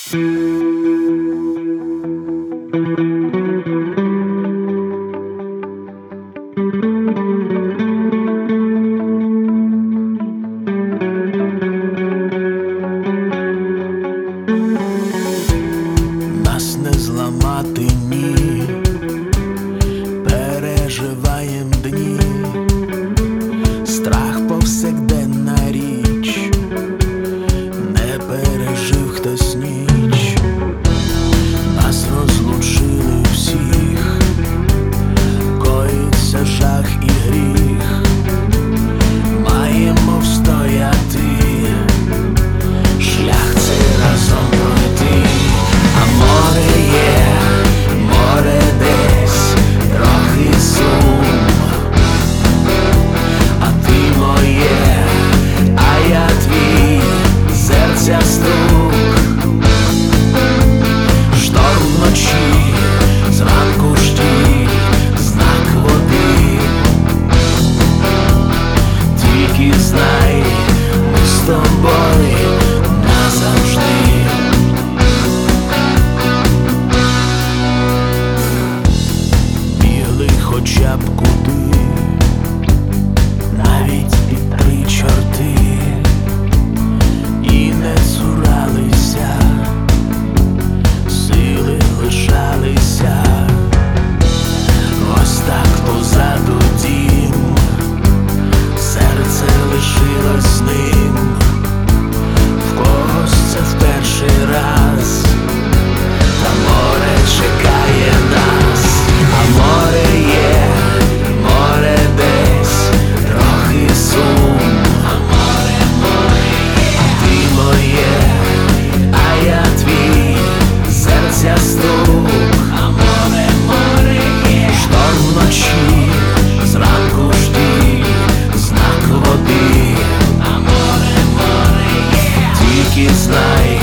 Нас не зламати, ні, переживаєм дні, страх повсякденна річ, не пережив хтось ніч, нас розлучили всіх, коїться жах і гріх, маємо встояти, шлях цей разом пройти. А море є, море десь, трохи сум, а ти моє, а я твій, серця стук, шторм вночі, зранку жді, знак води, тільки знай, ми з тобою назавжди. Хоча б куди, навіть під три чорти, і не цуралися, сили лишалися, ось так позаду дім, серце лишилось ним, в когось це в перший раз, та море чекає нас, а море є, море десь, трохи сум, а море є, а ти моє, а я твій, серця стук, а море є, шторм вночі, зранку жді, знак води, а море є, тільки знай.